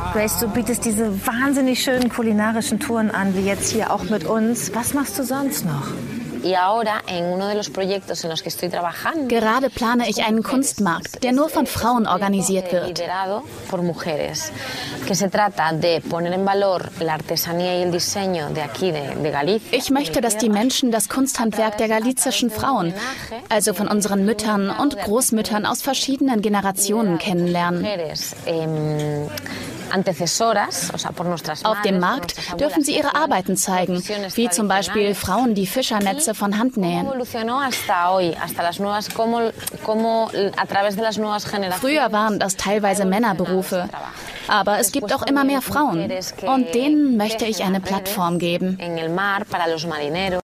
Grace, du bietest diese wahnsinnig schönen kulinarischen Touren an, wie jetzt hier auch mit uns. Was machst du sonst noch? Gerade plane ich einen Kunstmarkt, der nur von Frauen organisiert wird. Ich möchte, dass die Menschen das Kunsthandwerk der galizischen Frauen, also von unseren Müttern und Großmüttern aus verschiedenen Generationen kennenlernen. Auf dem Markt dürfen sie ihre Arbeiten zeigen, wie zum Beispiel Frauen, die Fischernetze von Hand nähen. Früher waren das teilweise Männerberufe, aber es gibt auch immer mehr Frauen und denen möchte ich eine Plattform geben.